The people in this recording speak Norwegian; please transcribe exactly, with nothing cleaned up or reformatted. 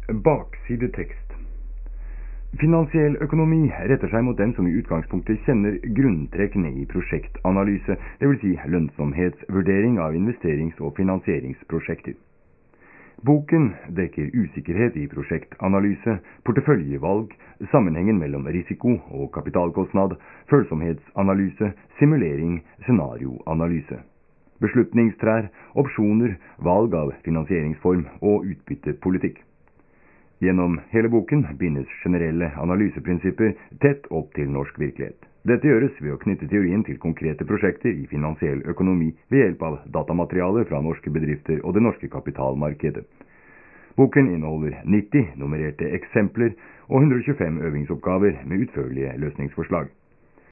Baksidetekst. Finansiell økonomi retter seg mot dem som i utgangspunktet kjenner grunntrekkene i prosjektanalyse, det vil si lønnsomhetsvurdering av investerings- og finansieringsprosjekter. Boken dekker usikkerhet i prosjektanalyse, porteføljevalg, sammenhengen mellom risiko og kapitalkostnad, følsomhetsanalyse, simulering, scenarioanalyse, beslutningstrær, opsjoner, valg av finansieringsform og utbyttepolitikk. Gjennom hele boken bindes generelle analyseprinsipper tett opp til norsk virkelighet. Dette gjøres ved å knytte teorien til konkrete prosjekter i finansiell økonomi ved hjelp av datamateriale fra norske bedrifter og det norske kapitalmarkedet. Boken inneholder nitti nummererte eksempler og hundre og tjuefem øvingsoppgaver med utførlige løsningsforslag.